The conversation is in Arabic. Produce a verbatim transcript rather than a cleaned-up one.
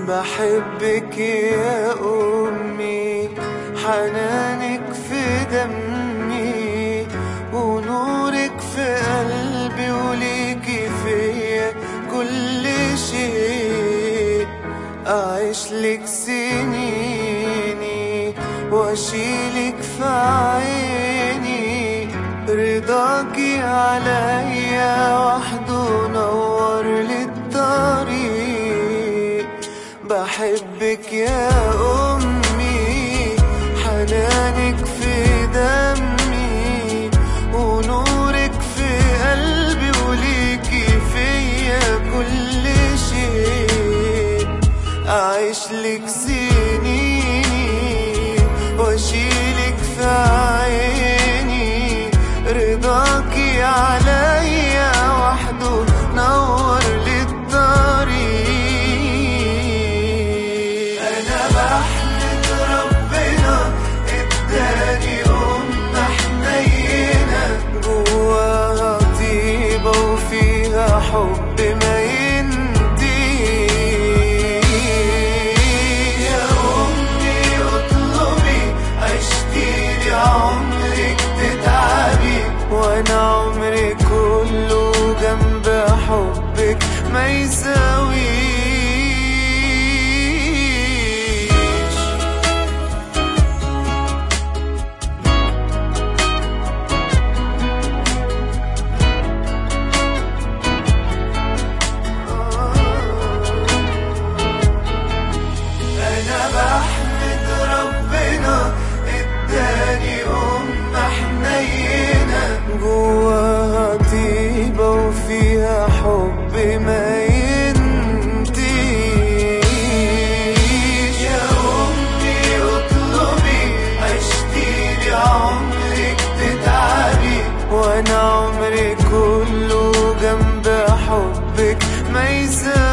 بحبك يا أمي، حنانك في دمي ونورك في قلبي، وليكي فيا كل شيء. أعيش لك سنيني واشيلك في عيني، رضاكي عليا وحده نور للطريق. بحبك يا أمي، حنانك في دمي ونورك في قلبي، وليكي فيا كل شيء. أعيش لك سنيني واشيلك في عيني، رضاكي عليا وحده نور للطريق. أنا بحمد ربنا اداني أمة حنينة، جواها طيبة وفيها حب ما ينتهيش. يا أمي اطلبي عشتيلي عمرك تتعبي، وانا عمري كله جنب حبك ما يساويش. انا بحمد ربنا اداني أمة حنينة، جواها طيبة وفيها حب ما ينتهيش. يا أمي اطلبي عشتيلي عمرك تتعبي، وانا عمري كله جنب حبك ما يساويش.